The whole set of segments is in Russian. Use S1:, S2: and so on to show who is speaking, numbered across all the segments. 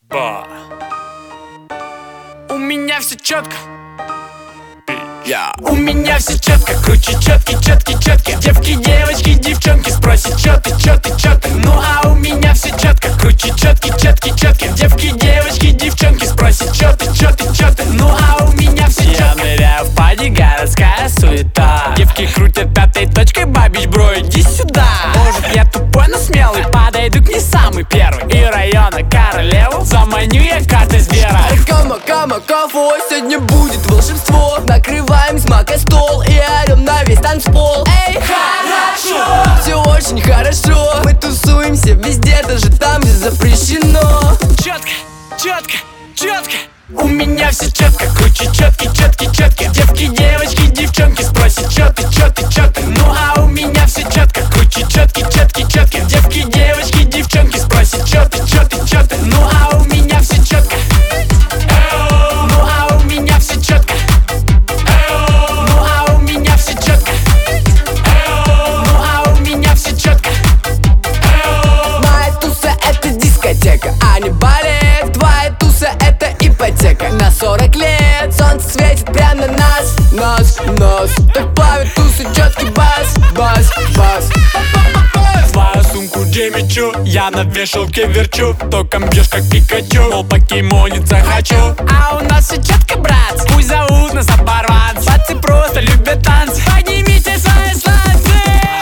S1: Ба. У меня все четко. У меня все четко, круче четкий, четкий, четкий. Девки, девочки, девчонки спросят, чё ты, чё ты, чё ты. Ну а у меня все четко, круче четкий, четкий, четкий. Девки, девочки, девчонки спросят, чё ты, чё ты, чё ты. Ну а у меня все четко. Я ныряю в пади, городская суета. Девки крутят пятой точкой, бабич, бро, иди сюда. Может я тупой, но смелый, подойду к ней самый первый. И района королеву заманю я картой Сбера.
S2: Кама, кафо, сегодня будет волшебство. Накрываем с мака стол и орем на весь танцпол. Эй, хорошо, все очень хорошо. Мы тусуемся везде, даже там, где запрещено.
S1: Четко, четко, четко. У меня все четко, круче четкий, четкий, четкий. Девки, девочки, девчонки спросят, чё ты, чё ты, чё ты. Ну а у меня все четко, круче четкий, четкий, четкий. Девки, девочки, девчонки спросят, чё ты, чё ты, чё ты. Ну а у меня все четко. Ну а у меня все четко. Ну а у меня все четко. Ну а у меня все четко.
S2: Моя туса это дискотека, а не балет. Твоя туса это ипотека на 40 лет. Солнце светит прямо на нас, нас. Так плавит тусы четкий бас, бас, бас.
S1: Свою сумку Джимичу я на вешалке верчу. Током бьешь как Пикачу, мол покемониться хочу. А у нас все четко, брат, пусть зовут нас оборванцы. Пацы просто любят танцы, поднимите свои сланцы.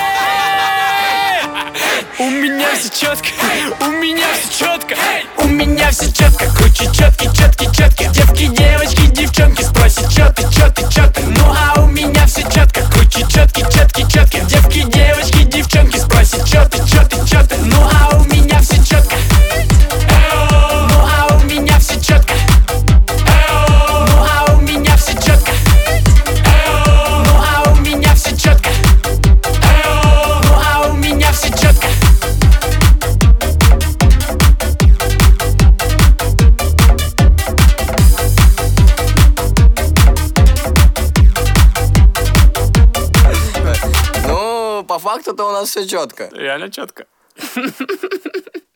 S1: У меня все четко, у меня все четко. У меня все четко, круче четкий, четкий, четкий. Девки, девочки, девчонки спросят, чё ты, чё ты, чё ты. Ну а у меня все четко, круче четкий, четкий, четкий. Девки, девочки, девчонки спросят, чё ты, чё ты, чё ты. Ну а у меня все четко. Ну а у меня все четко. Ну а у меня все четко. Ну а у меня все четко. Ну а у меня все четко.
S2: Ну, по факту-то у нас все четко.
S1: Реально четко.